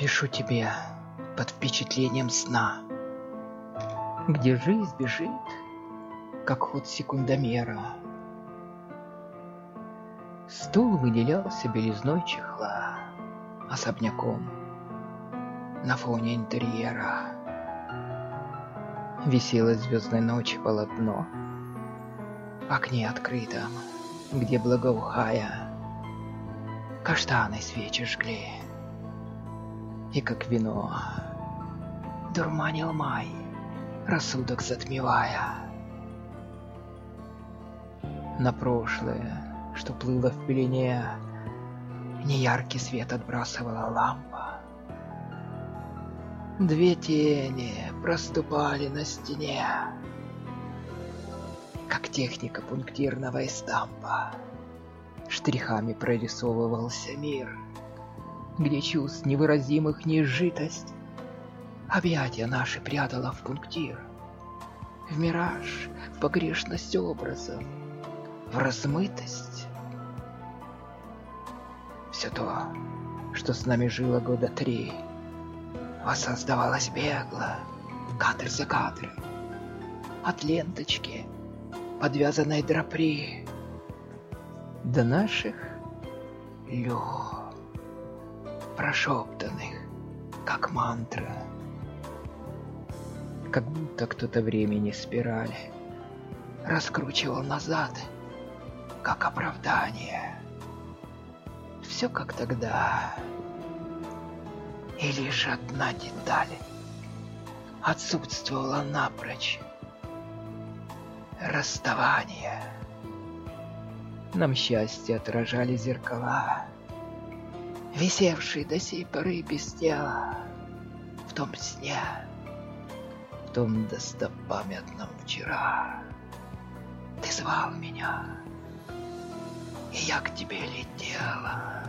Пишу тебе под впечатлением сна, где жизнь бежит, как ход секундомера. Стул выделялся белизной чехла особняком на фоне интерьера. Висело звездной ночи полотно в окне открытом, где благоухая каштаны свечи жгли. И как вино дурманил май, рассудок затмевая. На прошлое, что плыло в пелене, неяркий свет отбрасывала лампа. Две тени проступали на стене, как техника пунктирного эстампа. Штрихами прорисовывался мир, где чувств невыразимых неизжитость объятия наши прятала в пунктир, в мираж, в погрешность образов, в размытость. Все то, что с нами жило года 3, воссоздавалось бегло, кадр за кадром, от ленточки, подвязанной драпри, до наших прошептанных, как мантра. Как будто кто-то времени спирали раскручивал назад, как оправдание. Все как тогда, и лишь одна деталь отсутствовала напрочь — расставание. Нам счастье отражали зеркала, висевшие до сей поры без тела, в том сне, в том достопамятном вчера. Ты звал меня, и я к тебе летела.